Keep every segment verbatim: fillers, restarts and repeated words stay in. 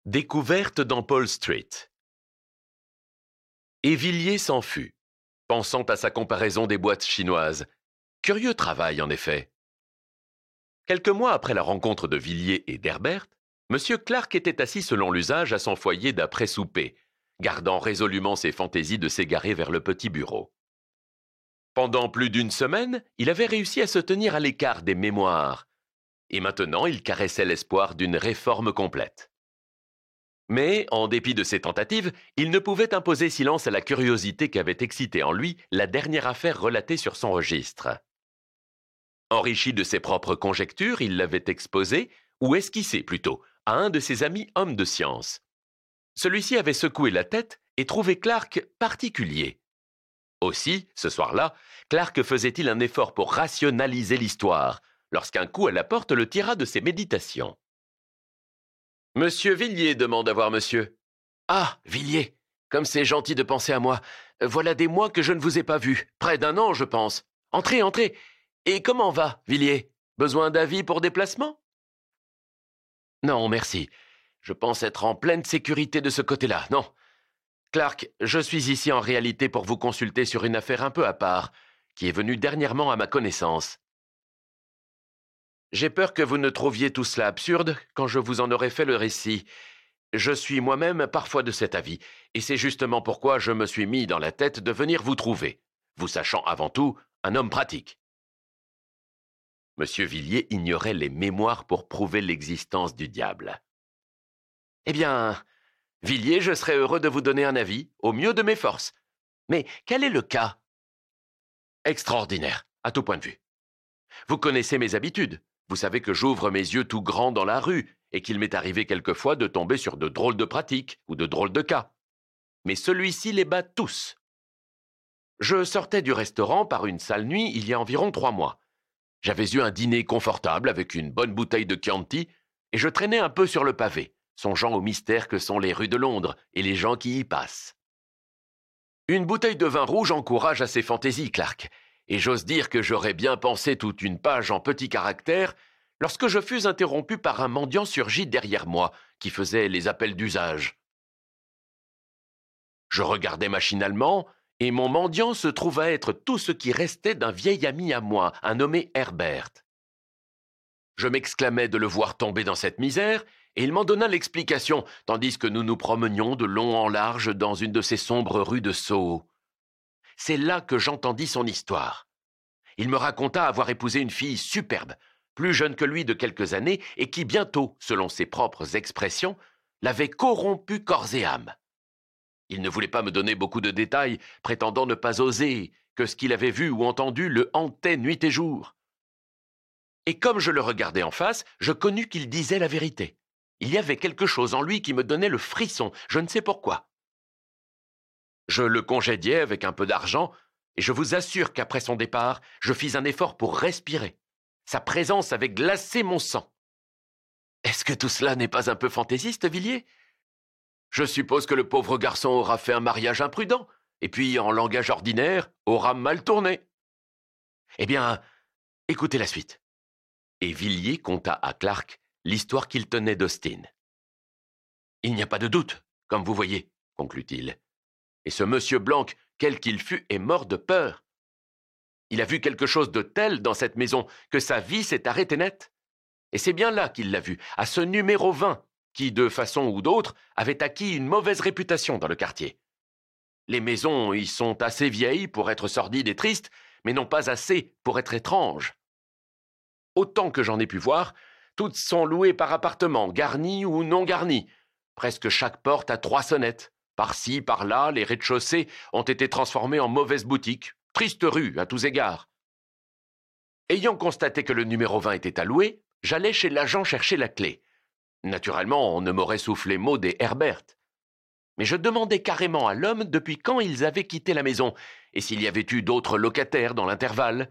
Découverte dans Paul Street. Et Villiers s'en fut, pensant à sa comparaison des boîtes chinoises. Curieux travail, en effet. Quelques mois après la rencontre de Villiers et d'Herbert, M. Clark était assis selon l'usage à son foyer d'après-souper, gardant résolument ses fantaisies de s'égarer vers le petit bureau. Pendant plus d'une semaine, il avait réussi à se tenir à l'écart des mémoires, et maintenant il caressait l'espoir d'une réforme complète. Mais, en dépit de ses tentatives, il ne pouvait imposer silence à la curiosité qu'avait excitée en lui la dernière affaire relatée sur son registre. Enrichi de ses propres conjectures, il l'avait exposée, ou esquissée plutôt, à un de ses amis hommes de science. Celui-ci avait secoué la tête et trouvé Clark particulier. Aussi, ce soir-là, Clark faisait-il un effort pour rationaliser l'histoire, lorsqu'un coup à la porte le tira de ses méditations. « Monsieur Villiers demande à voir monsieur. »« Ah, Villiers, comme c'est gentil de penser à moi. Voilà des mois que je ne vous ai pas vu, près d'un an, je pense. Entrez, entrez. Et comment va, Villiers? Besoin d'avis pour déplacement ?»« Non, merci. Je pense être en pleine sécurité de ce côté-là, non. Clark, je suis ici en réalité pour vous consulter sur une affaire un peu à part, qui est venue dernièrement à ma connaissance. J'ai peur que vous ne trouviez tout cela absurde quand je vous en aurai fait le récit. Je suis moi-même parfois de cet avis, et c'est justement pourquoi je me suis mis dans la tête de venir vous trouver, vous sachant avant tout un homme pratique. » Monsieur Villiers ignorait les mémoires pour prouver l'existence du diable. « Eh bien, Villiers, je serais heureux de vous donner un avis, au mieux de mes forces. Mais quel est le cas ? » ?»« Extraordinaire, à tout point de vue. Vous connaissez mes habitudes. Vous savez que j'ouvre mes yeux tout grands dans la rue et qu'il m'est arrivé quelquefois de tomber sur de drôles de pratiques ou de drôles de cas. Mais celui-ci les bat tous. Je sortais du restaurant par une sale nuit il y a environ trois mois. J'avais eu un dîner confortable avec une bonne bouteille de Chianti et je traînais un peu sur le pavé, songeant au mystère que sont les rues de Londres et les gens qui y passent. Une bouteille de vin rouge encourage à ses fantaisies, Clark, et j'ose dire que j'aurais bien pensé toute une page en petits caractères lorsque je fus interrompu par un mendiant surgi derrière moi qui faisait les appels d'usage. Je regardai machinalement, et mon mendiant se trouva être tout ce qui restait d'un vieil ami à moi, un nommé Herbert. Je m'exclamai de le voir tomber dans cette misère, et il m'en donna l'explication, tandis que nous nous promenions de long en large dans une de ces sombres rues de Soho. C'est là que j'entendis son histoire. Il me raconta avoir épousé une fille superbe, plus jeune que lui de quelques années, et qui bientôt, selon ses propres expressions, l'avait corrompu corps et âme. Il ne voulait pas me donner beaucoup de détails, prétendant ne pas oser, que ce qu'il avait vu ou entendu le hantait nuit et jour. Et comme je le regardais en face, je connus qu'il disait la vérité. Il y avait quelque chose en lui qui me donnait le frisson, je ne sais pourquoi. Je le congédiai avec un peu d'argent, et je vous assure qu'après son départ, je fis un effort pour respirer. Sa présence avait glacé mon sang. Est-ce que tout cela n'est pas un peu fantaisiste, Villiers ? Je suppose que le pauvre garçon aura fait un mariage imprudent, et puis, en langage ordinaire, aura mal tourné. Eh bien, écoutez la suite. Et Villiers conta à Clark l'histoire qu'il tenait d'Austin. Il n'y a pas de doute, comme vous voyez, conclut-il. Et ce monsieur Blanc, quel qu'il fût, est mort de peur. Il a vu quelque chose de tel dans cette maison que sa vie s'est arrêtée net. Et c'est bien là qu'il l'a vu, à ce numéro vingt, qui, de façon ou d'autre, avait acquis une mauvaise réputation dans le quartier. Les maisons y sont assez vieilles pour être sordides et tristes, mais non pas assez pour être étranges. Autant que j'en ai pu voir, toutes sont louées par appartements, garnis ou non garnis. Presque chaque porte a trois sonnettes. Par-ci, par-là, les rez-de-chaussée ont été transformés en mauvaises boutiques. Triste rue, à tous égards. Ayant constaté que le numéro vingt était à louer, j'allai chez l'agent chercher la clé. Naturellement, on ne m'aurait soufflé mot des Herbert. Mais je demandai carrément à l'homme depuis quand ils avaient quitté la maison et s'il y avait eu d'autres locataires dans l'intervalle.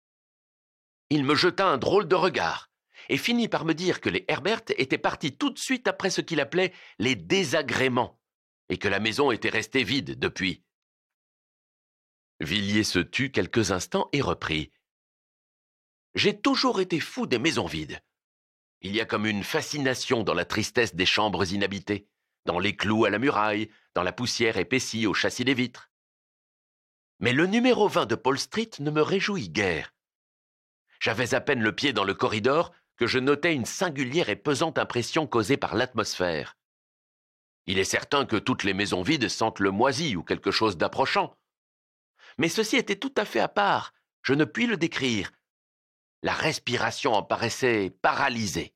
Il me jeta un drôle de regard et finit par me dire que les Herbert étaient partis tout de suite après ce qu'il appelait les désagréments et que la maison était restée vide depuis. Villiers se tut quelques instants et reprit. « J'ai toujours été fou des maisons vides. Il y a comme une fascination dans la tristesse des chambres inhabitées, dans les clous à la muraille, dans la poussière épaissie au châssis des vitres. Mais le numéro vingt de Paul Street ne me réjouit guère. J'avais à peine le pied dans le corridor que je notais une singulière et pesante impression causée par l'atmosphère. Il est certain que toutes les maisons vides sentent le moisi ou quelque chose d'approchant. Mais ceci était tout à fait à part, je ne puis le décrire. La respiration en paraissait paralysée.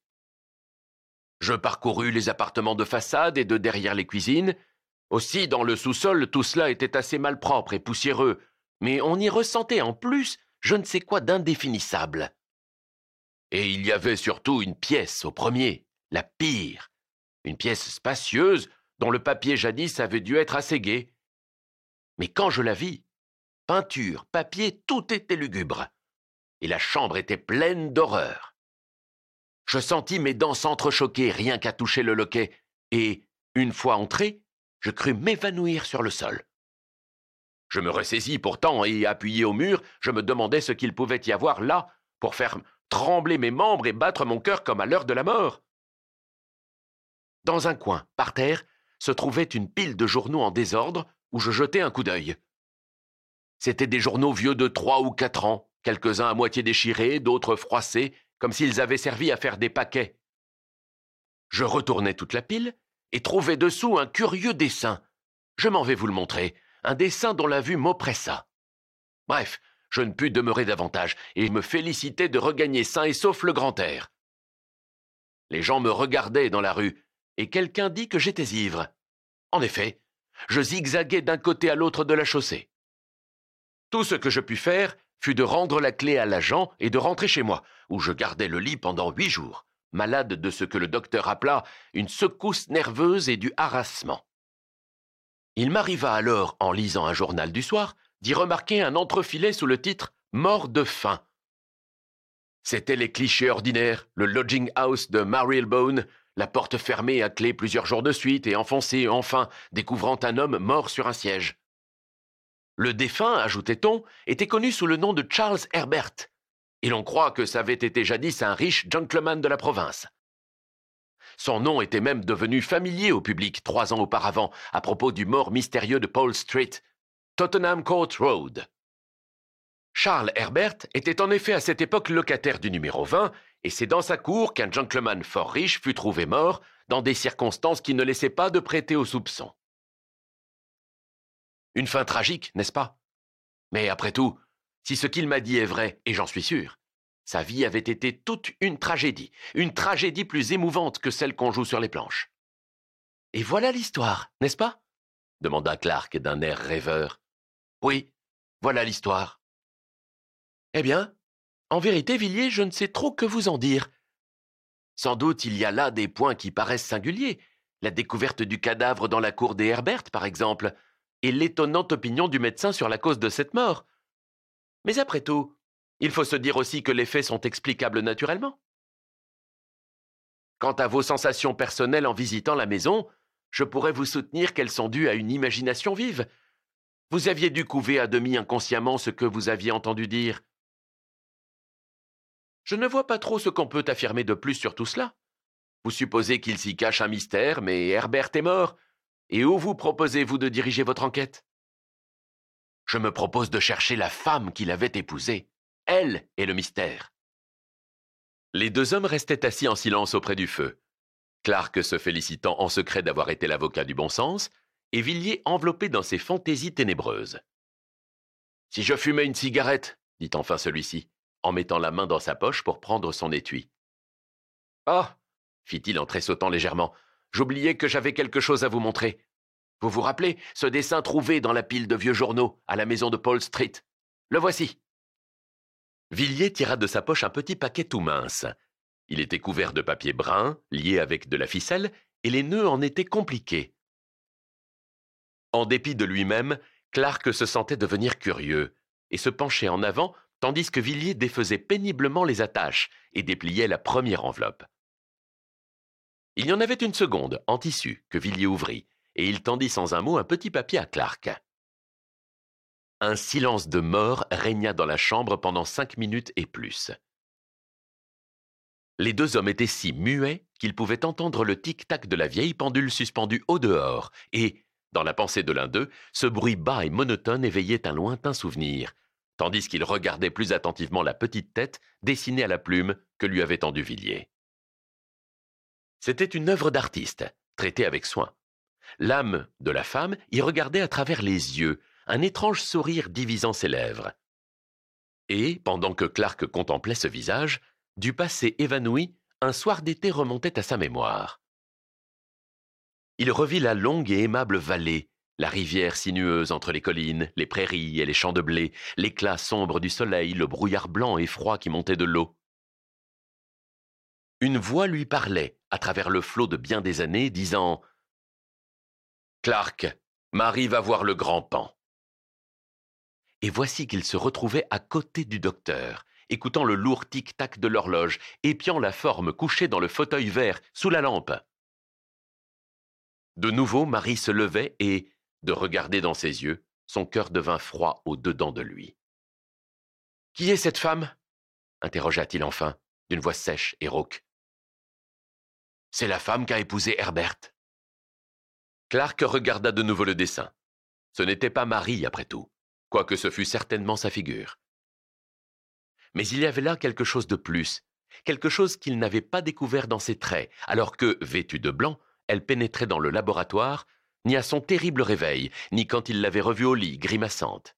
Je parcourus les appartements de façade et de derrière les cuisines. Aussi, dans le sous-sol, tout cela était assez malpropre et poussiéreux, mais on y ressentait en plus je ne sais quoi d'indéfinissable. Et il y avait surtout une pièce au premier, la pire, une pièce spacieuse dont le papier jadis avait dû être assez gai. Mais quand je la vis, peinture, papier, tout était lugubre, et la chambre était pleine d'horreur. Je sentis mes dents s'entrechoquer rien qu'à toucher le loquet, et, une fois entré, je crus m'évanouir sur le sol. Je me ressaisis pourtant, et, appuyé au mur, je me demandais ce qu'il pouvait y avoir là pour faire trembler mes membres et battre mon cœur comme à l'heure de la mort. Dans un coin, par terre, se trouvait une pile de journaux en désordre où je jetai un coup d'œil. C'étaient des journaux vieux de trois ou quatre ans, quelques-uns à moitié déchirés, d'autres froissés, comme s'ils avaient servi à faire des paquets. Je retournai toute la pile et trouvai dessous un curieux dessin. Je m'en vais vous le montrer, un dessin dont la vue m'oppressa. Bref, je ne pus demeurer davantage et me félicitai de regagner sain et sauf le grand air. Les gens me regardaient dans la rue et quelqu'un dit que j'étais ivre. En effet, je zigzaguais d'un côté à l'autre de la chaussée. Tout ce que je pus faire fut de rendre la clé à l'agent et de rentrer chez moi, où je gardai le lit pendant huit jours, malade de ce que le docteur appela une secousse nerveuse et du harassement. Il m'arriva alors, en lisant un journal du soir, d'y remarquer un entrefilet sous le titre « Mort de faim ». C'étaient les clichés ordinaires, le lodging house de Marylebone, la porte fermée à clé plusieurs jours de suite et enfoncée enfin, découvrant un homme mort sur un siège. Le défunt, ajoutait-on, était connu sous le nom de Charles Herbert, et l'on croit que ça avait été jadis un riche gentleman de la province. Son nom était même devenu familier au public trois ans auparavant, à propos du mort mystérieux de Paul Street, Tottenham Court Road. Charles Herbert était en effet à cette époque locataire du numéro vingt, et c'est dans sa cour qu'un gentleman fort riche fut trouvé mort, dans des circonstances qui ne laissaient pas de prêter au soupçon. Une fin tragique, n'est-ce pas? Mais après tout, si ce qu'il m'a dit est vrai, et j'en suis sûr, sa vie avait été toute une tragédie, une tragédie plus émouvante que celle qu'on joue sur les planches. Et voilà l'histoire, n'est-ce pas? Demanda Clark d'un air rêveur. Oui, voilà l'histoire. Eh bien, en vérité, Villiers, je ne sais trop que vous en dire. Sans doute il y a là des points qui paraissent singuliers, la découverte du cadavre dans la cour des Herbert, par exemple, et l'étonnante opinion du médecin sur la cause de cette mort. Mais après tout, il faut se dire aussi que les faits sont explicables naturellement. Quant à vos sensations personnelles en visitant la maison, je pourrais vous soutenir qu'elles sont dues à une imagination vive. Vous aviez dû couver à demi inconsciemment ce que vous aviez entendu dire. Je ne vois pas trop ce qu'on peut affirmer de plus sur tout cela. Vous supposez qu'il s'y cache un mystère, mais Herbert est mort. Et où vous proposez-vous de diriger votre enquête? Je me propose de chercher la femme qui l'avait épousée. Elle est le mystère. Les deux hommes restaient assis en silence auprès du feu. Clark se félicitant en secret d'avoir été l'avocat du bon sens, et Villiers enveloppé dans ses fantaisies ténébreuses. « Si je fumais une cigarette, dit enfin celui-ci, en mettant la main dans sa poche pour prendre son étui. « Ah, fit-il en tressautant légèrement, j'oubliais que j'avais quelque chose à vous montrer. Vous vous rappelez, ce dessin trouvé dans la pile de vieux journaux à la maison de Paul Street? Le voici. » Villiers tira de sa poche un petit paquet tout mince. Il était couvert de papier brun, lié avec de la ficelle, et les nœuds en étaient compliqués. En dépit de lui-même, Clark se sentait devenir curieux, et se penchait en avant, tandis que Villiers défaisait péniblement les attaches et dépliait la première enveloppe. Il y en avait une seconde, en tissu, que Villiers ouvrit, et il tendit sans un mot un petit papier à Clark. Un silence de mort régna dans la chambre pendant cinq minutes et plus. Les deux hommes étaient si muets qu'ils pouvaient entendre le tic-tac de la vieille pendule suspendue au dehors, et, dans la pensée de l'un d'eux, ce bruit bas et monotone éveillait un lointain souvenir, tandis qu'il regardait plus attentivement la petite tête dessinée à la plume que lui avait tendue Villiers. C'était une œuvre d'artiste, traitée avec soin. L'âme de la femme y regardait à travers les yeux, un étrange sourire divisant ses lèvres. Et, pendant que Clark contemplait ce visage, du passé évanoui, un soir d'été remontait à sa mémoire. Il revit la longue et aimable vallée, la rivière sinueuse entre les collines, les prairies et les champs de blé, l'éclat sombre du soleil, le brouillard blanc et froid qui montait de l'eau. Une voix lui parlait, à travers le flot de bien des années, disant « Clark, Marie va voir le grand Pan. » Et voici qu'il se retrouvait à côté du docteur, écoutant le lourd tic-tac de l'horloge, épiant la forme couchée dans le fauteuil vert, sous la lampe. De nouveau, Marie se levait et, de regarder dans ses yeux, son cœur devint froid au-dedans de lui. « Qui est cette femme ?» interrogea-t-il enfin, d'une voix sèche et rauque. « C'est la femme qu'a épousée Herbert. » Clark regarda de nouveau le dessin. Ce n'était pas Marie, après tout, quoique ce fût certainement sa figure. Mais il y avait là quelque chose de plus, quelque chose qu'il n'avait pas découvert dans ses traits, alors que, vêtue de blanc, elle pénétrait dans le laboratoire, ni à son terrible réveil, ni quand il l'avait revue au lit, grimaçante.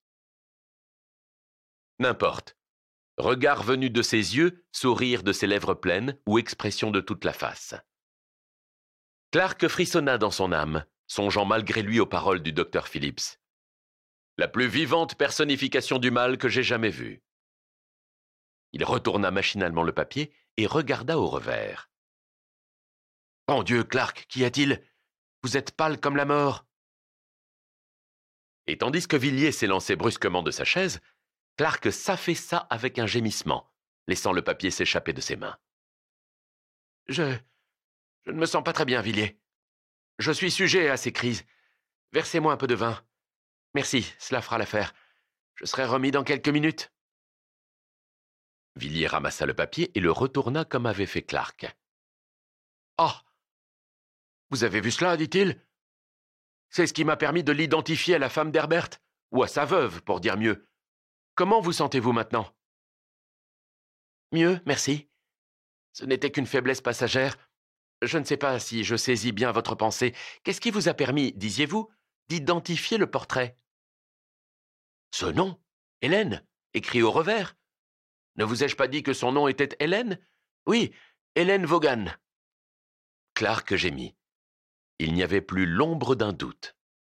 N'importe. Regard venu de ses yeux, sourire de ses lèvres pleines, ou expression de toute la face. Clark frissonna dans son âme, songeant malgré lui aux paroles du docteur Phillips. La plus vivante personnification du mal que j'ai jamais vue. Il retourna machinalement le papier et regarda au revers. « Mon Dieu, Clark, qu'y a-t-il ? Vous êtes pâle comme la mort. » Et tandis que Villiers s'élançait brusquement de sa chaise, Clark s'affaissa avec un gémissement, laissant le papier s'échapper de ses mains. « Je... je ne me sens pas très bien, Villiers. Je suis sujet à ces crises. Versez-moi un peu de vin. Merci, cela fera l'affaire. Je serai remis dans quelques minutes. » Villiers ramassa le papier et le retourna comme avait fait Clark. « Ah ! Vous avez vu cela, dit-il ? C'est ce qui m'a permis de l'identifier à la femme d'Herbert, ou à sa veuve, pour dire mieux. Comment vous sentez-vous maintenant ? » ?»« Mieux, merci. Ce n'était qu'une faiblesse passagère. Je ne sais pas si je saisis bien votre pensée. Qu'est-ce qui vous a permis, disiez-vous, d'identifier le portrait ? » ?»« Ce nom, Hélène, écrit au revers. Ne vous ai-je pas dit que son nom était Hélène ? Oui, Hélène Vaughan. » Clark gémit. Il n'y avait plus l'ombre d'un doute.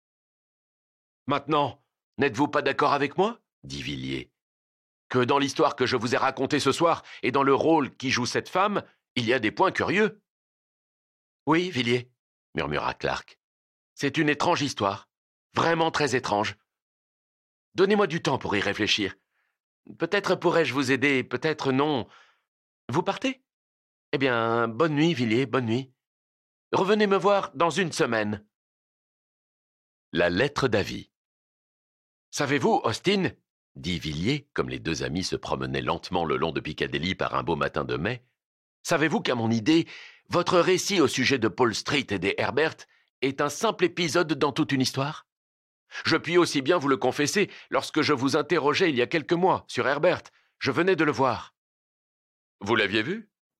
« Maintenant, n'êtes-vous pas d'accord avec moi ? » dit Villiers. « Que dans l'histoire que je vous ai racontée ce soir et dans le rôle qu'y joue cette femme, il y a des points curieux. »« Oui, Villiers, » murmura Clark. « C'est une étrange histoire, vraiment très étrange. Donnez-moi du temps pour y réfléchir. Peut-être pourrais-je vous aider, peut-être non. Vous partez ? Eh bien, bonne nuit, Villiers, bonne nuit. Revenez me voir dans une semaine. » La lettre d'avis. « Savez-vous, Austin, » dit Villiers, comme les deux amis se promenaient lentement le long de Piccadilly par un beau matin de mai, « savez-vous qu'à mon idée, votre récit au sujet de Paul Street et des Herbert est un simple épisode dans toute une histoire ? Je puis aussi bien vous le confesser, lorsque je vous interrogeais il y a quelques mois sur Herbert, je venais de le voir. »« Vous l'aviez vu ? Où ? » ?»«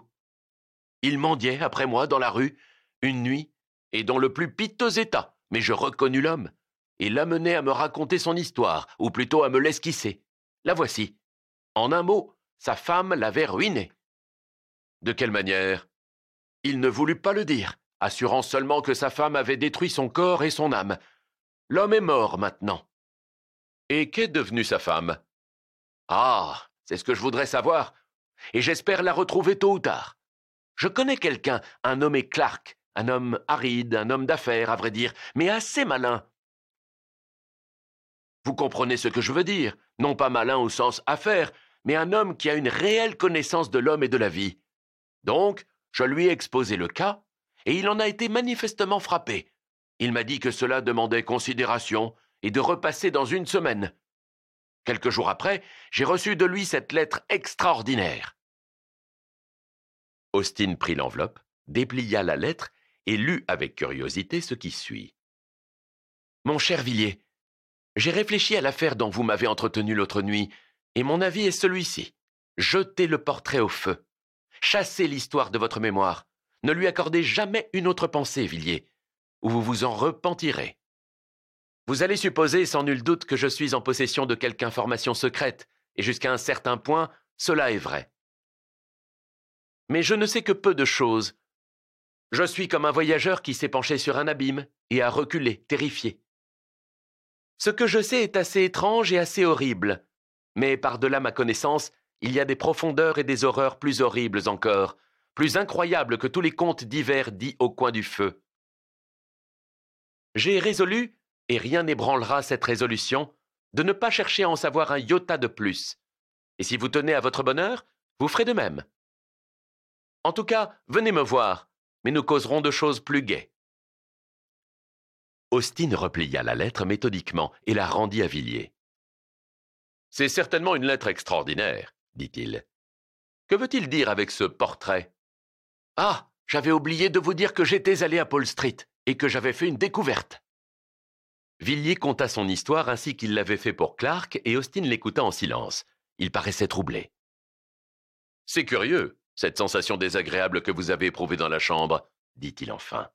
Il mendiait après moi dans la rue, une nuit, et dans le plus piteux état, mais je reconnus l'homme, et l'amenai à me raconter son histoire, ou plutôt à me l'esquisser. La voici. En un mot, sa femme l'avait ruiné. » »« De quelle manière ? » ?»« Il ne voulut pas le dire, assurant seulement que sa femme avait détruit son corps et son âme. L'homme est mort maintenant. »« Et qu'est devenue sa femme ? » ?»« Ah, c'est ce que je voudrais savoir, et j'espère la retrouver tôt ou tard. Je connais quelqu'un, un nommé Clark, un homme aride, un homme d'affaires, à vrai dire, mais assez malin. Vous comprenez ce que je veux dire, non pas malin au sens affaires, mais un homme qui a une réelle connaissance de l'homme et de la vie. Donc, je lui ai exposé le cas, et il en a été manifestement frappé. Il m'a dit que cela demandait considération et de repasser dans une semaine. Quelques jours après, j'ai reçu de lui cette lettre extraordinaire. Austin prit l'enveloppe, déplia la lettre et lut avec curiosité ce qui suit. « Mon cher Villiers, j'ai réfléchi à l'affaire dont vous m'avez entretenu l'autre nuit, et mon avis est celui-ci. Jetez le portrait au feu. Chassez l'histoire de votre mémoire. Ne lui accordez jamais une autre pensée, Villiers, ou vous vous en repentirez. Vous allez supposer sans nul doute que je suis en possession de quelque information secrète, et jusqu'à un certain point, cela est vrai. Mais je ne sais que peu de choses. Je suis comme un voyageur qui s'est penché sur un abîme et a reculé, terrifié. Ce que je sais est assez étrange et assez horrible, mais par-delà ma connaissance, il y a des profondeurs et des horreurs plus horribles encore, plus incroyables que tous les contes divers dits au coin du feu. J'ai résolu, et rien n'ébranlera cette résolution, de ne pas chercher à en savoir un iota de plus. Et si vous tenez à votre bonheur, vous ferez de même. En tout cas, venez me voir, mais nous causerons de choses plus gaies. » Austin replia la lettre méthodiquement et la rendit à Villiers. « C'est certainement une lettre extraordinaire, dit-il. Que veut-il dire avec ce portrait ? Ah, j'avais oublié de vous dire que j'étais allé à Paul Street et que j'avais fait une découverte. » Villiers conta son histoire ainsi qu'il l'avait fait pour Clark et Austin l'écouta en silence. Il paraissait troublé. « C'est curieux, cette sensation désagréable que vous avez éprouvée dans la chambre, dit-il enfin.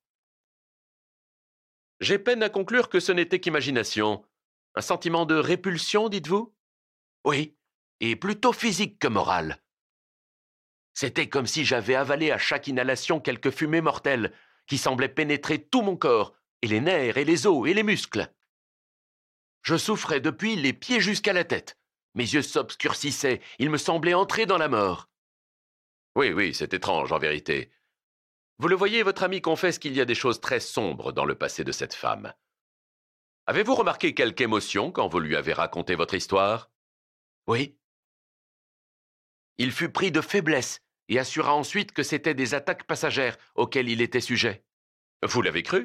J'ai peine à conclure que ce n'était qu'imagination. Un sentiment de répulsion, dites-vous ? Oui, et plutôt physique que moral. C'était comme si j'avais avalé à chaque inhalation quelque fumée mortelle qui semblait pénétrer tout mon corps, et les nerfs, et les os, et les muscles. Je souffrais depuis les pieds jusqu'à la tête. Mes yeux s'obscurcissaient, il me semblait entrer dans la mort. Oui, oui, c'est étrange en vérité. Vous le voyez, votre ami confesse qu'il y a des choses très sombres dans le passé de cette femme. Avez-vous remarqué quelque émotion quand vous lui avez raconté votre histoire ? Oui. Il fut pris de faiblesse et assura ensuite que c'étaient des attaques passagères auxquelles il était sujet. Vous l'avez cru ?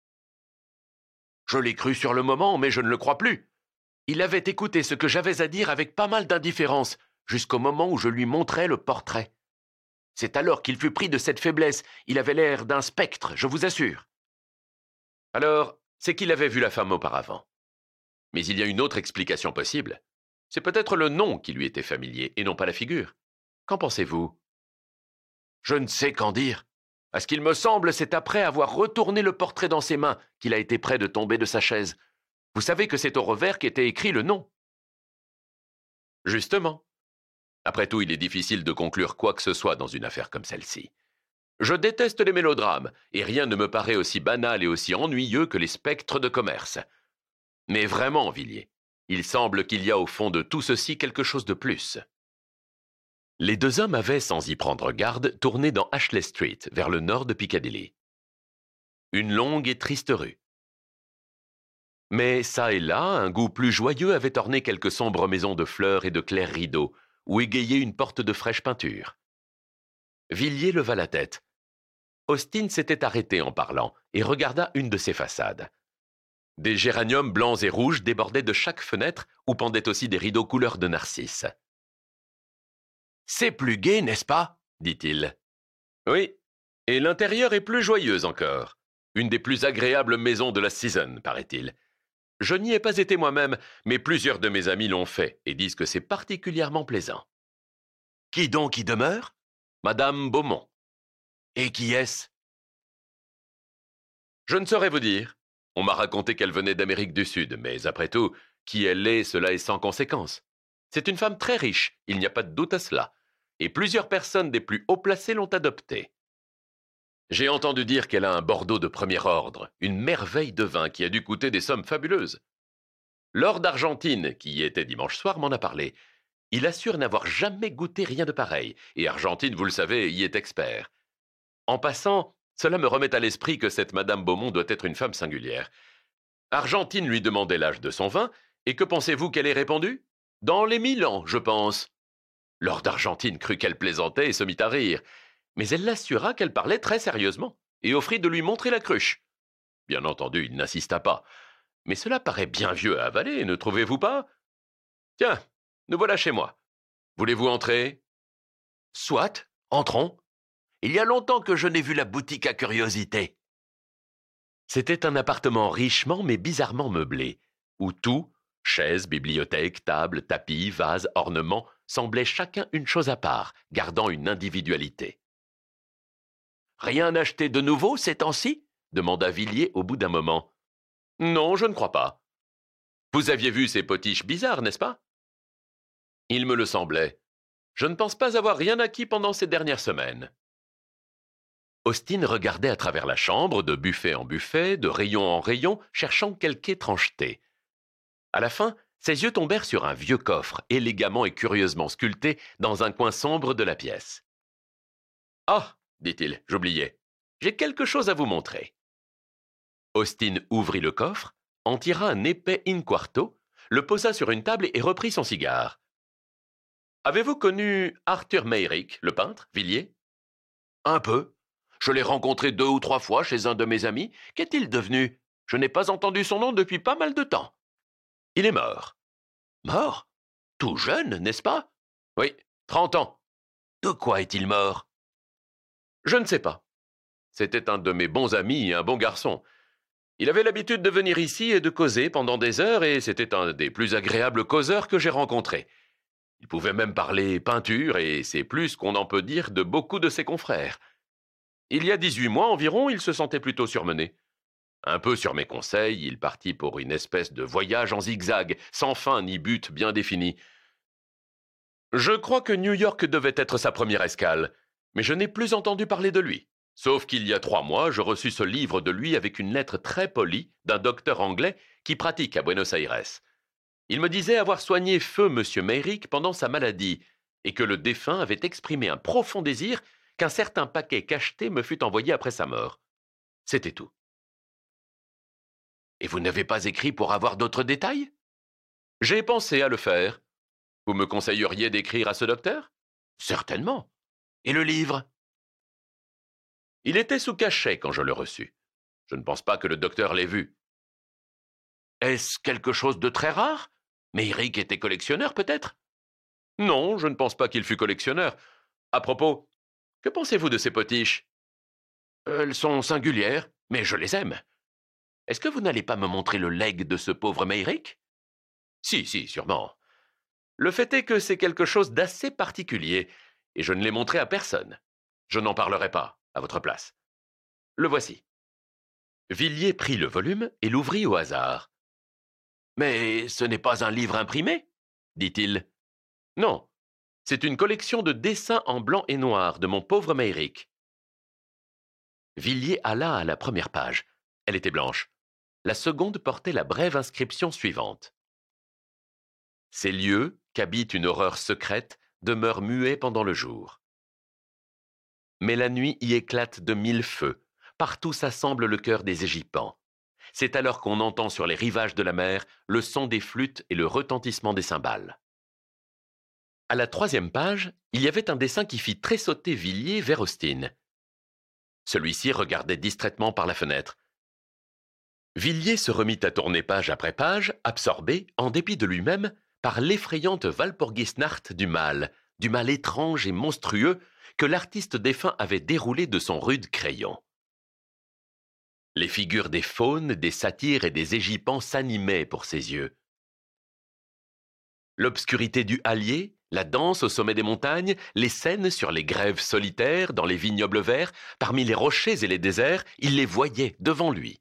Je l'ai cru sur le moment, mais je ne le crois plus. Il avait écouté ce que j'avais à dire avec pas mal d'indifférence, jusqu'au moment où je lui montrai le portrait. C'est alors qu'il fut pris de cette faiblesse. Il avait l'air d'un spectre, je vous assure. Alors, c'est qu'il avait vu la femme auparavant. Mais il y a une autre explication possible. C'est peut-être le nom qui lui était familier, et non pas la figure. Qu'en pensez-vous ? Je ne sais qu'en dire. À ce qu'il me semble, c'est après avoir retourné le portrait dans ses mains qu'il a été près de tomber de sa chaise. Vous savez que c'est au revers qu'était écrit le nom. Justement. Après tout, il est difficile de conclure quoi que ce soit dans une affaire comme celle-ci. Je déteste les mélodrames, et rien ne me paraît aussi banal et aussi ennuyeux que les spectres de commerce. Mais vraiment, Villiers, il semble qu'il y a au fond de tout ceci quelque chose de plus. Les deux hommes avaient, sans y prendre garde, tourné dans Ashley Street, vers le nord de Piccadilly. Une longue et triste rue. Mais çà et là, un goût plus joyeux avait orné quelques sombres maisons de fleurs et de clairs rideaux, ou égayé une porte de fraîche peinture. Villiers leva la tête. Austin s'était arrêté en parlant et regarda une de ces façades. Des géraniums blancs et rouges débordaient de chaque fenêtre où pendaient aussi des rideaux couleur de narcisse. « C'est plus gai, n'est-ce pas ?» dit-il. « Oui, et l'intérieur est plus joyeux encore. Une des plus agréables maisons de la saison, paraît-il. Je n'y ai pas été moi-même, mais plusieurs de mes amis l'ont fait et disent que c'est particulièrement plaisant. »« Qui donc y demeure ?»« Madame Beaumont. »« Et qui est-ce ?»« Je ne saurais vous dire. On m'a raconté qu'elle venait d'Amérique du Sud, mais après tout, qui elle est, cela est sans conséquence. C'est une femme très riche, il n'y a pas de doute à cela, et plusieurs personnes des plus haut placées l'ont adoptée. J'ai entendu dire qu'elle a un Bordeaux de premier ordre, une merveille de vin qui a dû coûter des sommes fabuleuses. Lord d'Argentine, qui y était dimanche soir, m'en a parlé. Il assure n'avoir jamais goûté rien de pareil, et Argentine, vous le savez, y est expert. En passant, cela me remet à l'esprit que cette Madame Beaumont doit être une femme singulière. Argentine lui demandait l'âge de son vin, et que pensez-vous qu'elle ait répondu ? Dans les mille ans, je pense. Lord d'Argentine crut qu'elle plaisantait et se mit à rire. Mais elle l'assura qu'elle parlait très sérieusement et offrit de lui montrer la cruche. Bien entendu, il n'insista pas. Mais cela paraît bien vieux à avaler, ne trouvez-vous pas ? Tiens, nous voilà chez moi. Voulez-vous entrer ? Soit, entrons. Il y a longtemps que je n'ai vu la boutique à curiosités. » C'était un appartement richement mais bizarrement meublé, où tout, chaises, bibliothèque, table, tapis, vases, ornements, semblait chacun une chose à part, gardant une individualité. « Rien acheté de nouveau ces temps-ci » demanda Villiers au bout d'un moment. « Non, je ne crois pas. Vous aviez vu ces potiches bizarres, n'est-ce pas ?»« Il me le semblait. Je ne pense pas avoir rien acquis pendant ces dernières semaines. » Austin regardait à travers la chambre, de buffet en buffet, de rayon en rayon, cherchant quelque étrangeté. À la fin, ses yeux tombèrent sur un vieux coffre, élégamment et curieusement sculpté dans un coin sombre de la pièce. « Ah !» dit-il, « j'oubliais. J'ai quelque chose à vous montrer. » Austin ouvrit le coffre, en tira un épais in-quarto, le posa sur une table et reprit son cigare. « Avez-vous connu Arthur Meyrick, le peintre, Villiers ?»« Un peu. Je l'ai rencontré deux ou trois fois chez un de mes amis. Qu'est-il devenu? Je n'ai pas entendu son nom depuis pas mal de temps. »« Il est mort. »« Mort? Tout jeune, n'est-ce pas? »« Oui, trente ans. »« De quoi est-il mort? »« Je ne sais pas. C'était un de mes bons amis et un bon garçon. Il avait l'habitude de venir ici et de causer pendant des heures, et c'était un des plus agréables causeurs que j'ai rencontrés. Il pouvait même parler peinture, et c'est plus qu'on en peut dire de beaucoup de ses confrères. Il y a dix-huit mois environ, il se sentait plutôt surmené. Un peu sur mes conseils, il partit pour une espèce de voyage en zigzag, sans fin ni but bien défini. Je crois que New York devait être sa première escale, mais je n'ai plus entendu parler de lui. Sauf qu'il y a trois mois, je reçus ce livre de lui avec une lettre très polie d'un docteur anglais qui pratique à Buenos Aires. Il me disait avoir soigné feu M. Meyrick pendant sa maladie et que le défunt avait exprimé un profond désir qu'un certain paquet cacheté me fût envoyé après sa mort. C'était tout. Et vous n'avez pas écrit pour avoir d'autres détails? J'ai pensé à le faire. Vous me conseilleriez d'écrire à ce docteur? Certainement. Et le livre? Il était sous cachet quand je le reçus. Je ne pense pas que le docteur l'ait vu. Est-ce quelque chose de très rare? Meyrick était collectionneur, peut-être? Non, je ne pense pas qu'il fût collectionneur. À propos, que pensez-vous de ces potiches? Elles sont singulières, mais je les aime. Est-ce que vous n'allez pas me montrer le legs de ce pauvre Meyrick? Si, si, sûrement. Le fait est que c'est quelque chose d'assez particulier, et je ne l'ai montré à personne. Je n'en parlerai pas, à votre place. Le voici. Villiers prit le volume et l'ouvrit au hasard. « Mais ce n'est pas un livre imprimé ?» dit-il. « Non, c'est une collection de dessins en blanc et noir de mon pauvre Meyrick. » Villiers alla à la première page. Elle était blanche. La seconde portait la brève inscription suivante. « Ces lieux, qu'habite une horreur secrète, demeurent muets pendant le jour. Mais la nuit y éclate de mille feux. Partout s'assemble le chœur des Égypans. C'est alors qu'on entend sur les rivages de la mer le son des flûtes et le retentissement des cymbales. » À la troisième page, il y avait un dessin qui fit tressauter Villiers vers Austin. Celui-ci regardait distraitement par la fenêtre. Villiers se remit à tourner page après page, absorbé, en dépit de lui-même, par l'effrayante Walpurgisnacht du mal, du mal étrange et monstrueux que l'artiste défunt avait déroulé de son rude crayon. Les figures des faunes, des satyres et des égypans s'animaient pour ses yeux. L'obscurité du hallier, la danse au sommet des montagnes, les scènes sur les grèves solitaires, dans les vignobles verts, parmi les rochers et les déserts, il les voyait devant lui.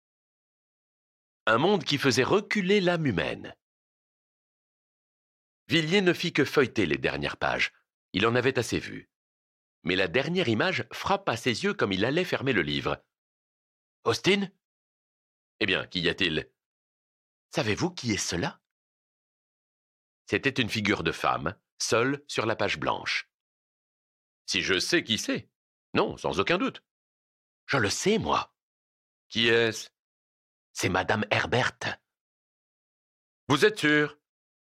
Un monde qui faisait reculer l'âme humaine. Villiers ne fit que feuilleter les dernières pages. Il en avait assez vu. Mais la dernière image frappa ses yeux comme il allait fermer le livre. « Austin? Eh bien, qu'y a-t-il? Savez-vous qui est cela? » C'était une figure de femme, seule sur la page blanche. « Si je sais qui c'est? Non, sans aucun doute. »« Je le sais, moi. »« Qui est-ce? »« C'est Madame Herbert. »« Vous êtes sûr? »«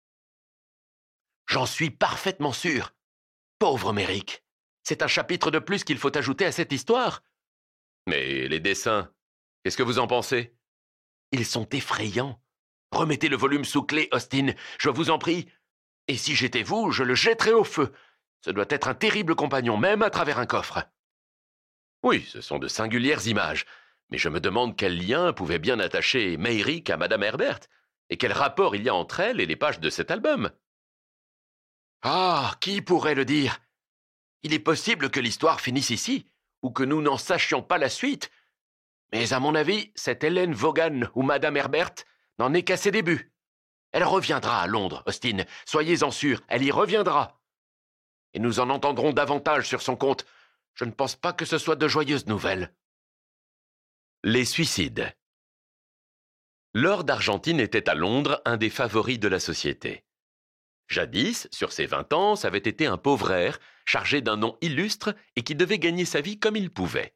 J'en suis parfaitement sûr. Pauvre Meyrick. C'est un chapitre de plus qu'il faut ajouter à cette histoire. »« Mais les dessins, qu'est-ce que vous en pensez? »« Ils sont effrayants. Remettez le volume sous clé, Austin, je vous en prie. Et si j'étais vous, je le jetterais au feu. Ce doit être un terrible compagnon, même à travers un coffre. » Oui, ce sont de singulières images, mais je me demande quel lien pouvait bien attacher Meyrick à Madame Herbert, et quel rapport il y a entre elle et les pages de cet album. Ah, qui pourrait le dire? Il est possible que l'histoire finisse ici, ou que nous n'en sachions pas la suite. Mais à mon avis, cette Hélène Vaughan ou Madame Herbert n'en est qu'à ses débuts. Elle reviendra à Londres, Austin, soyez-en sûr, elle y reviendra. Et nous en entendrons davantage sur son compte. Je ne pense pas que ce soit de joyeuses nouvelles. Les suicides. Lord d'Argentine était à Londres un des favoris de la société. Jadis, sur ses vingt ans, ça avait été un pauvre air, chargé d'un nom illustre et qui devait gagner sa vie comme il pouvait.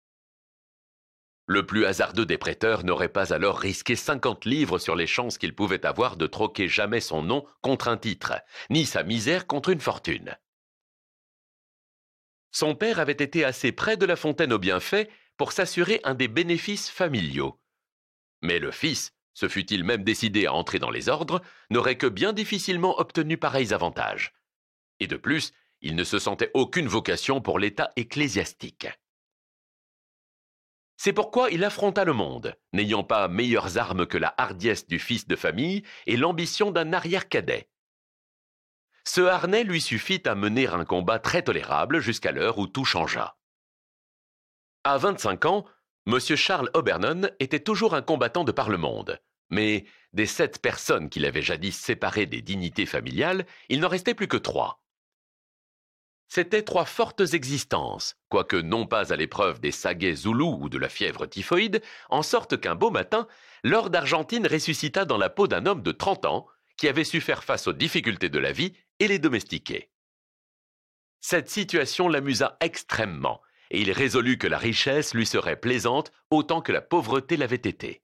Le plus hasardeux des prêteurs n'aurait pas alors risqué cinquante livres sur les chances qu'il pouvait avoir de troquer jamais son nom contre un titre, ni sa misère contre une fortune. Son père avait été assez près de la fontaine aux bienfaits pour s'assurer un des bénéfices familiaux. Mais le fils, se fût-il même décidé à entrer dans les ordres, n'aurait que bien difficilement obtenu pareils avantages. Et de plus, il ne se sentait aucune vocation pour l'état ecclésiastique. C'est pourquoi il affronta le monde, n'ayant pas meilleures armes que la hardiesse du fils de famille et l'ambition d'un arrière-cadet. Ce harnais lui suffit à mener un combat très tolérable jusqu'à l'heure où tout changea. À vingt-cinq ans, M. Charles Obernon était toujours un combattant de par le monde, mais des sept personnes qu'il avait jadis séparées des dignités familiales, il n'en restait plus que trois. C'étaient trois fortes existences, quoique non pas à l'épreuve des saguets zoulous ou de la fièvre typhoïde, en sorte qu'un beau matin, Lord d'Argentine ressuscita dans la peau d'un homme de trente ans qui avait su faire face aux difficultés de la vie et les domestiquer. Cette situation l'amusa extrêmement, et il résolut que la richesse lui serait plaisante autant que la pauvreté l'avait été.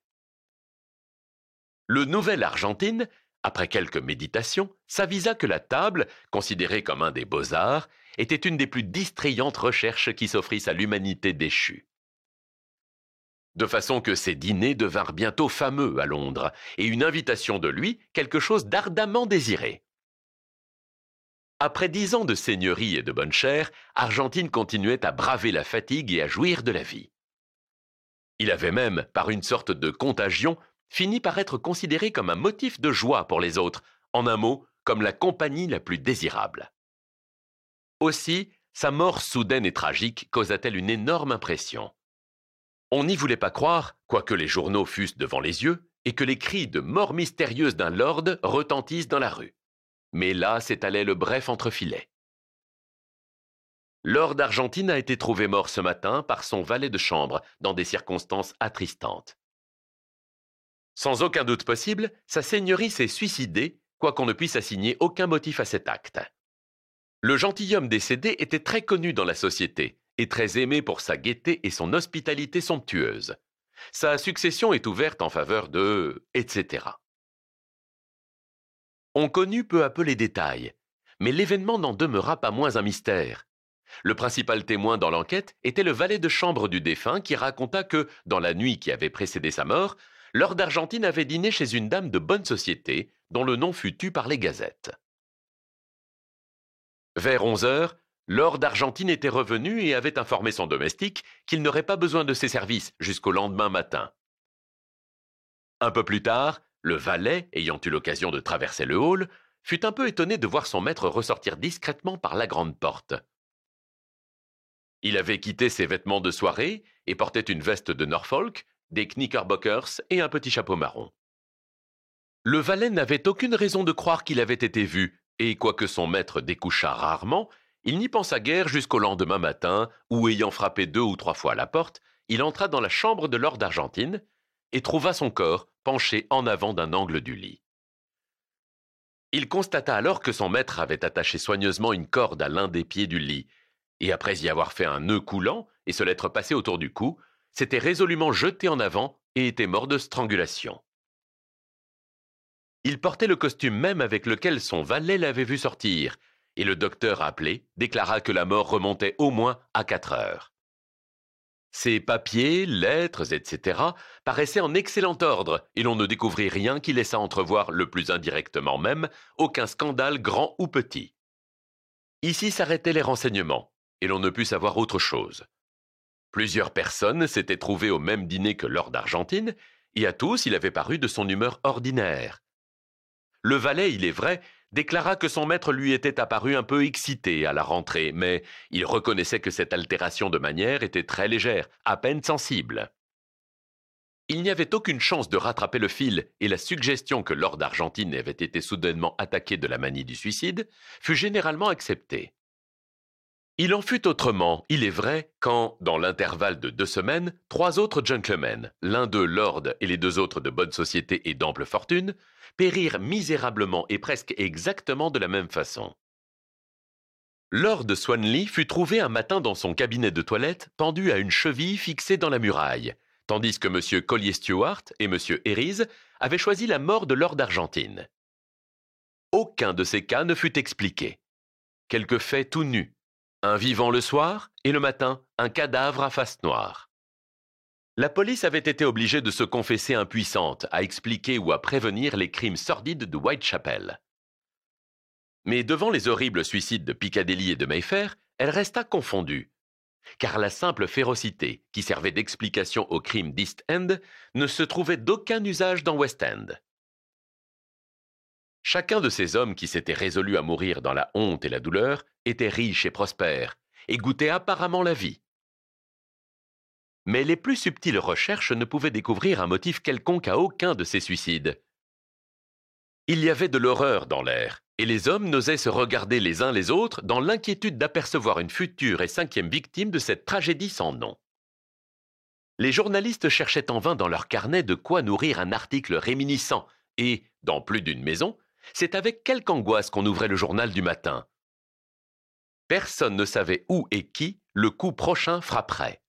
Le nouvel Argentine, après quelques méditations, s'avisa que la table, considérée comme un des beaux-arts, était une des plus distrayantes recherches qui s'offrissent à l'humanité déchue. De façon que ces dîners devinrent bientôt fameux à Londres, et une invitation de lui quelque chose d'ardemment désiré. Après dix ans de seigneurie et de bonne chère, Argentine continuait à braver la fatigue et à jouir de la vie. Il avait même, par une sorte de contagion, fini par être considéré comme un motif de joie pour les autres, en un mot, comme la compagnie la plus désirable. Aussi, sa mort soudaine et tragique causa-t-elle une énorme impression. On n'y voulait pas croire, quoique les journaux fussent devant les yeux, et que les cris de mort mystérieuse d'un lord retentissent dans la rue. Mais là s'étalait le bref entrefilet. Lord d'Argentine a été trouvé mort ce matin par son valet de chambre, dans des circonstances attristantes. Sans aucun doute possible, sa seigneurie s'est suicidée, quoiqu'on ne puisse assigner aucun motif à cet acte. Le gentilhomme décédé était très connu dans la société, et très aimé pour sa gaieté et son hospitalité somptueuse. Sa succession est ouverte en faveur de... et cetera. On connut peu à peu les détails, mais l'événement n'en demeura pas moins un mystère. Le principal témoin dans l'enquête était le valet de chambre du défunt qui raconta que, dans la nuit qui avait précédé sa mort, Lord d'Argentine avait dîné chez une dame de bonne société, dont le nom fut tu par les gazettes. Vers onze heures, Lord d'Argentine était revenu et avait informé son domestique qu'il n'aurait pas besoin de ses services jusqu'au lendemain matin. Un peu plus tard, le valet, ayant eu l'occasion de traverser le hall, fut un peu étonné de voir son maître ressortir discrètement par la grande porte. Il avait quitté ses vêtements de soirée et portait une veste de Norfolk, des knickerbockers et un petit chapeau marron. Le valet n'avait aucune raison de croire qu'il avait été vu, et quoique son maître découchât rarement, il n'y pensa guère jusqu'au lendemain matin, où, ayant frappé deux ou trois fois à la porte, il entra dans la chambre de Lord d'Argentine et trouva son corps penché en avant d'un angle du lit. Il constata alors que son maître avait attaché soigneusement une corde à l'un des pieds du lit, et après y avoir fait un nœud coulant et se l'être passé autour du cou, s'était résolument jeté en avant et était mort de strangulation. Il portait le costume même avec lequel son valet l'avait vu sortir, et le docteur appelé déclara que la mort remontait au moins à quatre heures. Ses papiers, lettres, et cetera paraissaient en excellent ordre, et l'on ne découvrit rien qui laissât entrevoir, le plus indirectement même, aucun scandale grand ou petit. Ici s'arrêtaient les renseignements, et l'on ne put savoir autre chose. Plusieurs personnes s'étaient trouvées au même dîner que Lord d'Argentine, et à tous il avait paru de son humeur ordinaire. Le valet, il est vrai, déclara que son maître lui était apparu un peu excité à la rentrée, mais il reconnaissait que cette altération de manière était très légère, à peine sensible. Il n'y avait aucune chance de rattraper le fil, et la suggestion que Lord d'Argentine avait été soudainement attaqué de la manie du suicide fut généralement acceptée. Il en fut autrement, il est vrai, quand, dans l'intervalle de deux semaines, trois autres gentlemen, l'un d'eux lord et les deux autres de bonne société et d'ample fortune, périrent misérablement et presque exactement de la même façon. Lord Swanley fut trouvé un matin dans son cabinet de toilette, pendu à une cheville fixée dans la muraille, tandis que M. Collier-Stewart et M. Herries avaient choisi la mort de Lord d'Argentine. Aucun de ces cas ne fut expliqué. Quelques faits tout nus. Un vivant le soir, et le matin, un cadavre à face noire. La police avait été obligée de se confesser impuissante à expliquer ou à prévenir les crimes sordides de Whitechapel. Mais devant les horribles suicides de Piccadilly et de Mayfair, elle resta confondue, car la simple férocité qui servait d'explication aux crimes d'East End ne se trouvait d'aucun usage dans West End. Chacun de ces hommes qui s'étaient résolus à mourir dans la honte et la douleur était riche et prospère, et goûtait apparemment la vie. Mais les plus subtiles recherches ne pouvaient découvrir un motif quelconque à aucun de ces suicides. Il y avait de l'horreur dans l'air, et les hommes n'osaient se regarder les uns les autres dans l'inquiétude d'apercevoir une future et cinquième victime de cette tragédie sans nom. Les journalistes cherchaient en vain dans leur carnet de quoi nourrir un article réminiscent, et, dans plus d'une maison, c'est avec quelque angoisse qu'on ouvrait le journal du matin. Personne ne savait où et qui le coup prochain frapperait.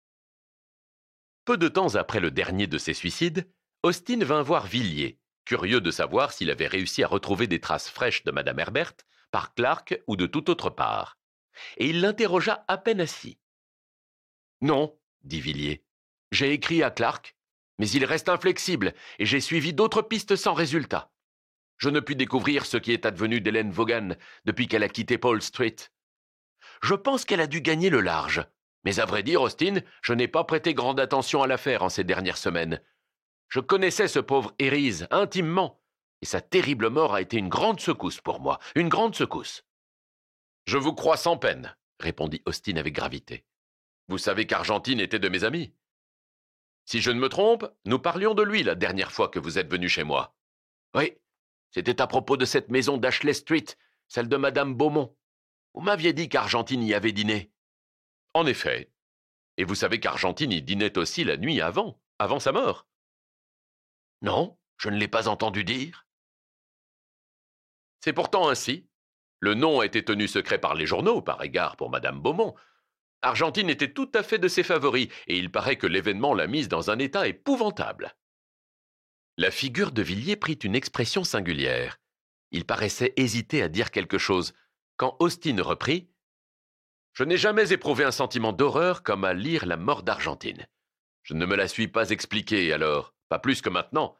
Peu de temps après le dernier de ces suicides, Austin vint voir Villiers, curieux de savoir s'il avait réussi à retrouver des traces fraîches de Madame Herbert, par Clark ou de toute autre part, et il l'interrogea à peine assis. « Non, dit Villiers, j'ai écrit à Clark, mais il reste inflexible, et j'ai suivi d'autres pistes sans résultat. Je ne puis découvrir ce qui est advenu d'Hélène Vaughan depuis qu'elle a quitté Paul Street. Je pense qu'elle a dû gagner le large, mais à vrai dire, Austin, je n'ai pas prêté grande attention à l'affaire en ces dernières semaines. Je connaissais ce pauvre Herries intimement, et sa terrible mort a été une grande secousse pour moi, une grande secousse. »« Je vous crois sans peine, » répondit Austin avec gravité. « Vous savez qu'Argentine était de mes amis. Si je ne me trompe, nous parlions de lui la dernière fois que vous êtes venu chez moi. »« Oui, c'était à propos de cette maison d'Ashley Street, celle de Madame Beaumont. Vous m'aviez dit qu'Argentine y avait dîné. »« En effet. Et vous savez qu'Argentine y dînait aussi la nuit avant, avant sa mort. »« Non, je ne l'ai pas entendu dire. »« C'est pourtant ainsi. Le nom a été tenu secret par les journaux, par égard pour Madame Beaumont. Argentine était tout à fait de ses favoris, et il paraît que l'événement l'a mise dans un état épouvantable. » La figure de Villiers prit une expression singulière. Il paraissait hésiter à dire quelque chose, quand Austin reprit « Je n'ai jamais éprouvé un sentiment d'horreur comme à lire la mort d'Argentine. Je ne me la suis pas expliquée alors, pas plus que maintenant.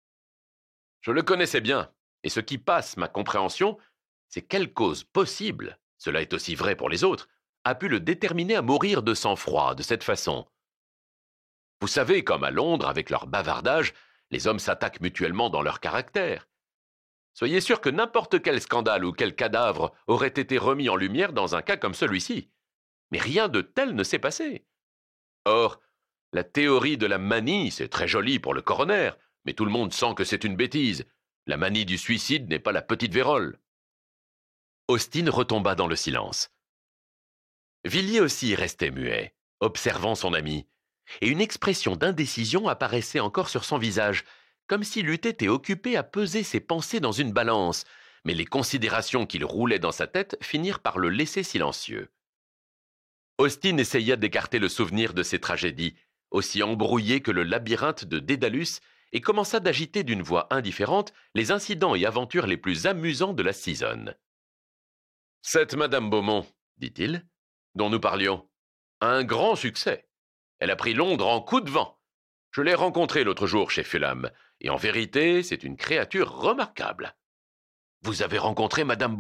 Je le connaissais bien, et ce qui passe ma compréhension, c'est quelle cause possible, cela est aussi vrai pour les autres, a pu le déterminer à mourir de sang-froid de cette façon. Vous savez, comme à Londres, avec leur bavardage, les hommes s'attaquent mutuellement dans leur caractère. Soyez sûr que n'importe quel scandale ou quel cadavre aurait été remis en lumière dans un cas comme celui-ci. Mais rien de tel ne s'est passé. Or, la théorie de la manie, c'est très joli pour le coroner, mais tout le monde sent que c'est une bêtise. La manie du suicide n'est pas la petite vérole. » Austin retomba dans le silence. Villiers aussi restait muet, observant son ami, et une expression d'indécision apparaissait encore sur son visage, comme s'il eût été occupé à peser ses pensées dans une balance, mais les considérations qu'il roulait dans sa tête finirent par le laisser silencieux. Austin essaya d'écarter le souvenir de ces tragédies, aussi embrouillées que le labyrinthe de Dédalus, et commença d'agiter d'une voix indifférente les incidents et aventures les plus amusants de la saison. « Cette Madame Beaumont, dit-il, dont nous parlions, a un grand succès. Elle a pris Londres en coup de vent. Je l'ai rencontrée l'autre jour chez Fulham, et en vérité, c'est une créature remarquable. »« Vous avez rencontré Madame Beaumont ? » »«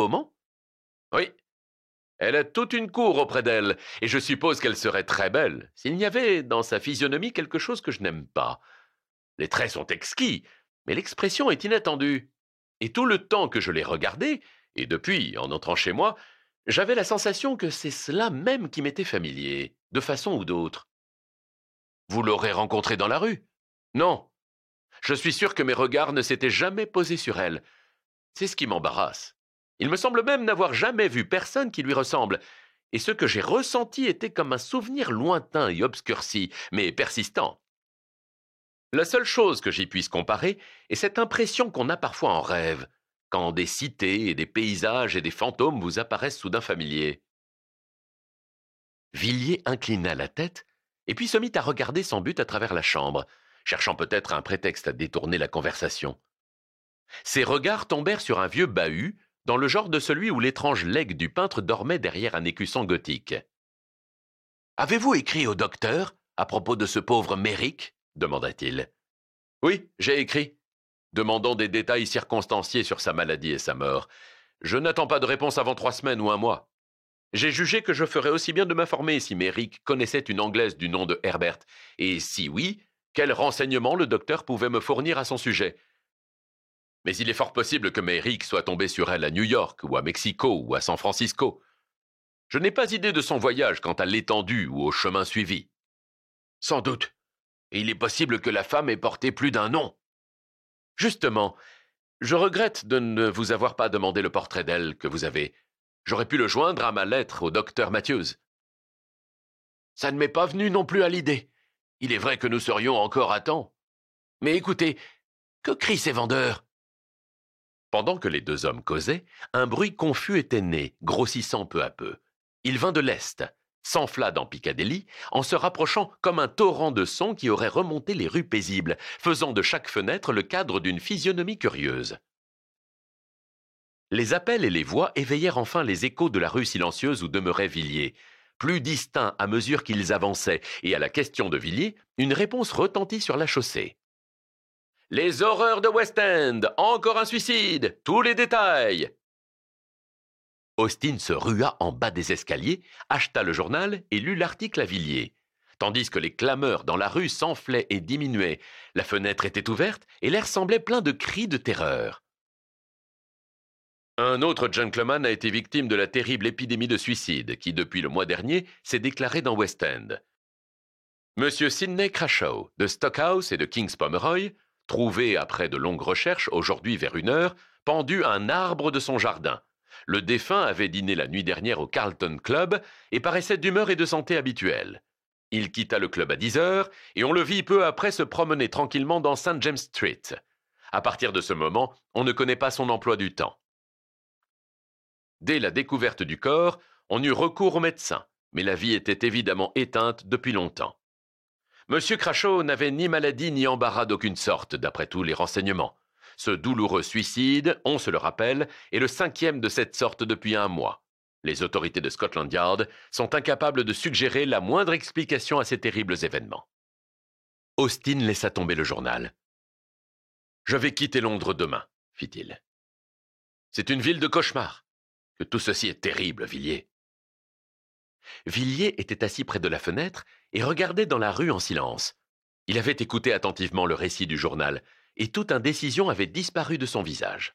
Oui. Elle a toute une cour auprès d'elle, et je suppose qu'elle serait très belle, s'il n'y avait dans sa physionomie quelque chose que je n'aime pas. Les traits sont exquis, mais l'expression est inattendue. Et tout le temps que je l'ai regardée, et depuis, en entrant chez moi, j'avais la sensation que c'est cela même qui m'était familier, de façon ou d'autre. Vous l'aurez rencontrée dans la rue? Non. Je suis sûr que mes regards ne s'étaient jamais posés sur elle. C'est ce qui m'embarrasse. Il me semble même n'avoir jamais vu personne qui lui ressemble, et ce que j'ai ressenti était comme un souvenir lointain et obscurci, mais persistant. La seule chose que j'y puisse comparer est cette impression qu'on a parfois en rêve, quand des cités et des paysages et des fantômes vous apparaissent soudain familiers. Villiers inclina la tête, et puis se mit à regarder sans but à travers la chambre, cherchant peut-être un prétexte à détourner la conversation. Ses regards tombèrent sur un vieux bahut, dans le genre de celui où l'étrange legs du peintre dormait derrière un écusson gothique. « Avez-vous écrit au docteur à propos de ce pauvre Méric ?» demanda-t-il. « Oui, j'ai écrit, demandant des détails circonstanciés sur sa maladie et sa mort. Je n'attends pas de réponse avant trois semaines ou un mois. J'ai jugé que je ferais aussi bien de m'informer si Méric connaissait une Anglaise du nom de Herbert, et si oui, quels renseignements le docteur pouvait me fournir à son sujet. Mais il est fort possible que Méric soit tombé sur elle à New York, ou à Mexico, ou à San Francisco. Je n'ai pas idée de son voyage quant à l'étendue ou au chemin suivi. Sans doute. Et il est possible que la femme ait porté plus d'un nom. Justement, je regrette de ne vous avoir pas demandé le portrait d'elle que vous avez. J'aurais pu le joindre à ma lettre au docteur Matthews. Ça ne m'est pas venu non plus à l'idée. Il est vrai que nous serions encore à temps. Mais écoutez, que crient ces vendeurs ? Pendant que les deux hommes causaient, un bruit confus était né, grossissant peu à peu. Il vint de l'est, s'enfla dans Piccadilly, en se rapprochant comme un torrent de son qui aurait remonté les rues paisibles, faisant de chaque fenêtre le cadre d'une physionomie curieuse. Les appels et les voix éveillèrent enfin les échos de la rue silencieuse où demeurait Villiers. Plus distincts à mesure qu'ils avançaient, et à la question de Villiers, une réponse retentit sur la chaussée. « Les horreurs de West End! Encore un suicide! Tous les détails !» Austin se rua en bas des escaliers, acheta le journal et lut l'article à Villiers. Tandis que les clameurs dans la rue s'enflaient et diminuaient, la fenêtre était ouverte et l'air semblait plein de cris de terreur. Un autre gentleman a été victime de la terrible épidémie de suicide qui, depuis le mois dernier, s'est déclarée dans West End. Monsieur Sidney Crashaw, de Stockhouse et de Kings Pomeroy, trouvé après de longues recherches, aujourd'hui vers une heure, pendu à un arbre de son jardin. Le défunt avait dîné la nuit dernière au Carlton Club et paraissait d'humeur et de santé habituelle. Il quitta le club à dix heures et on le vit peu après se promener tranquillement dans Saint James Street. À partir de ce moment, on ne connaît pas son emploi du temps. Dès la découverte du corps, on eut recours au médecin, mais la vie était évidemment éteinte depuis longtemps. Monsieur Crashaw n'avait ni maladie ni embarras d'aucune sorte, d'après tous les renseignements. Ce douloureux suicide, on se le rappelle, est le cinquième de cette sorte depuis un mois. Les autorités de Scotland Yard sont incapables de suggérer la moindre explication à ces terribles événements. Austin laissa tomber le journal. « Je vais quitter Londres demain, fit-il. C'est une ville de cauchemars. Que tout ceci est terrible, Villiers. » Villiers était assis près de la fenêtre et regardait dans la rue en silence. Il avait écouté attentivement le récit du journal, et toute indécision avait disparu de son visage.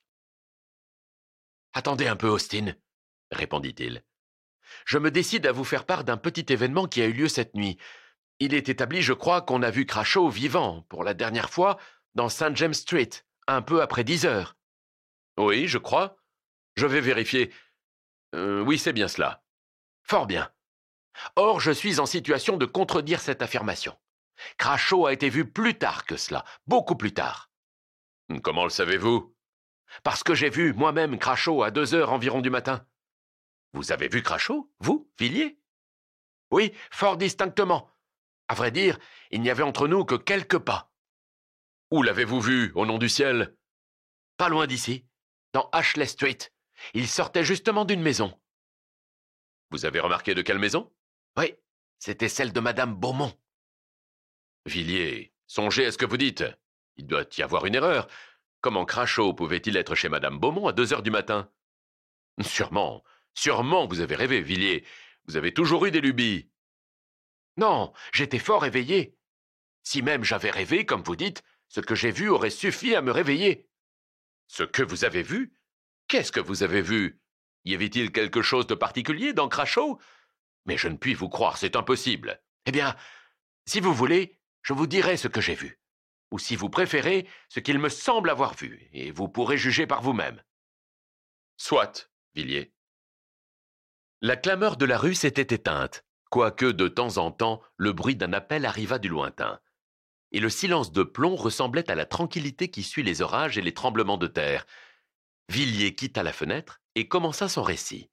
« Attendez un peu, Austin, » répondit-il. « Je me décide à vous faire part d'un petit événement qui a eu lieu cette nuit. Il est établi, je crois, qu'on a vu Crashaw vivant, pour la dernière fois, dans Saint James Street, un peu après dix heures. »« Oui, je crois. Je vais vérifier. Euh, oui, c'est bien cela. »« Fort bien. Or, je suis en situation de contredire cette affirmation. Crashaw a été vu plus tard que cela, beaucoup plus tard. »« Comment le savez-vous ? » ?»« Parce que j'ai vu moi-même Crashaw à deux heures environ du matin. »« Vous avez vu Crashaw, vous, Villiers ? » ?»« Oui, fort distinctement. À vrai dire, il n'y avait entre nous que quelques pas. »« Où l'avez-vous vu, au nom du ciel ? » ?»« Pas loin d'ici, dans Ashley Street. Il sortait justement d'une maison. »« Vous avez remarqué de quelle maison ? » ?»« Oui, c'était celle de Madame Beaumont. »« Villiers, songez à ce que vous dites. Il doit y avoir une erreur. Comment Crashaw pouvait-il être chez Madame Beaumont à deux heures du matin ? Sûrement, Sûrement vous avez rêvé, Villiers. Vous avez toujours eu des lubies. Non, j'étais fort éveillé. Si même j'avais rêvé, comme vous dites, ce que j'ai vu aurait suffi à me réveiller. Ce que vous avez vu? Qu'est-ce que vous avez vu? Y avait-il quelque chose de particulier dans Crashaw? Mais je ne puis vous croire, c'est impossible. Eh bien, si vous voulez, je vous dirai ce que j'ai vu. Ou si vous préférez, ce qu'il me semble avoir vu, et vous pourrez juger par vous-même. Soit, Villiers. La clameur de la rue s'était éteinte, quoique de temps en temps le bruit d'un appel arriva du lointain. Et le silence de plomb ressemblait à la tranquillité qui suit les orages et les tremblements de terre. Villiers quitta la fenêtre et commença son récit.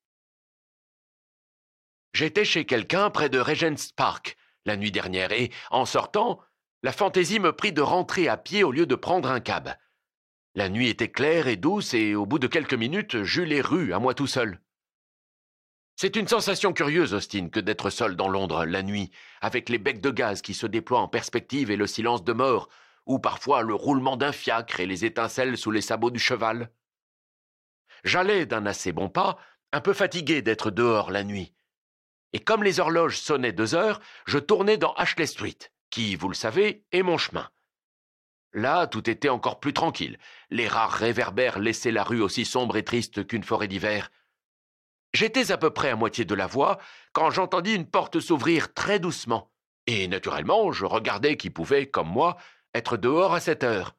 J'étais chez quelqu'un près de Regent's Park la nuit dernière et, en sortant, la fantaisie me prit de rentrer à pied au lieu de prendre un cab. La nuit était claire et douce et, au bout de quelques minutes, j'eus les rues à moi tout seul. C'est une sensation curieuse, Austin, que d'être seul dans Londres la nuit, avec les becs de gaz qui se déploient en perspective et le silence de mort, ou parfois le roulement d'un fiacre et les étincelles sous les sabots du cheval. J'allais d'un assez bon pas, un peu fatigué d'être dehors la nuit. Et comme les horloges sonnaient deux heures, je tournais dans Ashley Street, qui, vous le savez, est mon chemin. Là, tout était encore plus tranquille. Les rares réverbères laissaient la rue aussi sombre et triste qu'une forêt d'hiver. J'étais à peu près à moitié de la voie quand j'entendis une porte s'ouvrir très doucement, et naturellement, je regardais qui pouvait, comme moi, être dehors à cette heure.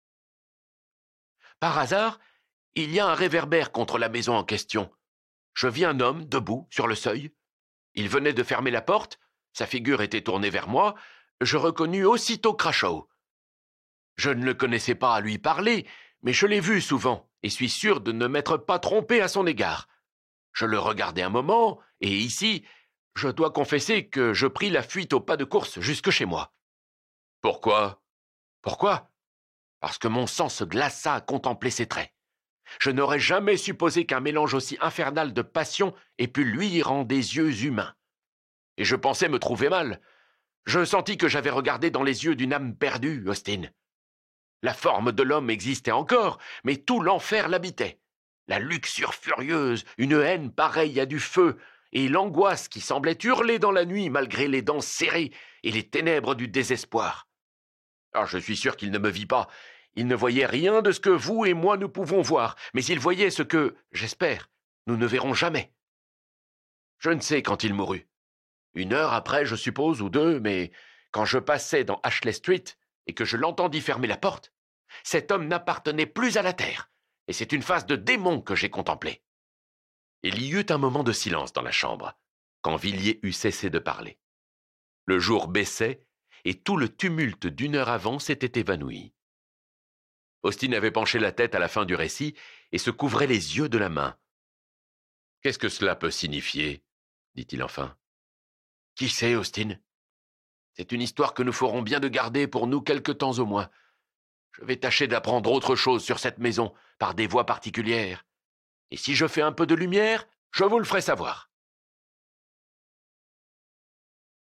Par hasard, il y a un réverbère contre la maison en question. Je vis un homme debout sur le seuil. Il venait de fermer la porte, sa figure était tournée vers moi, je reconnus aussitôt Crashaw. Je ne le connaissais pas à lui parler, mais je l'ai vu souvent, et suis sûr de ne m'être pas trompé à son égard. Je le regardai un moment, et ici, je dois confesser que je pris la fuite au pas de course jusque chez moi. Pourquoi? Pourquoi? Parce que mon sang se glaça à contempler ses traits. Je n'aurais jamais supposé qu'un mélange aussi infernal de passion ait pu luire en des yeux humains. Et je pensais me trouver mal. Je sentis que j'avais regardé dans les yeux d'une âme perdue, Austin. La forme de l'homme existait encore, mais tout l'enfer l'habitait. La luxure furieuse, une haine pareille à du feu, et l'angoisse qui semblait hurler dans la nuit malgré les dents serrées et les ténèbres du désespoir. Ah, je suis sûr qu'il ne me vit pas. Il ne voyait rien de ce que vous et moi nous pouvons voir, mais il voyait ce que, j'espère, nous ne verrons jamais. Je ne sais quand il mourut. Une heure après, je suppose, ou deux, mais quand je passais dans Ashley Street et que je l'entendis fermer la porte, cet homme n'appartenait plus à la terre, et c'est une face de démon que j'ai contemplée. Il y eut un moment de silence dans la chambre, quand Villiers eut cessé de parler. Le jour baissait, et tout le tumulte d'une heure avant s'était évanoui. Austin avait penché la tête à la fin du récit et se couvrait les yeux de la main. « Qu'est-ce que cela peut signifier » dit-il enfin. « Qui sait, Austin? C'est une histoire que nous ferons bien de garder pour nous quelque temps au moins. Je vais tâcher d'apprendre autre chose sur cette maison par des voies particulières. Et si je fais un peu de lumière, je vous le ferai savoir. »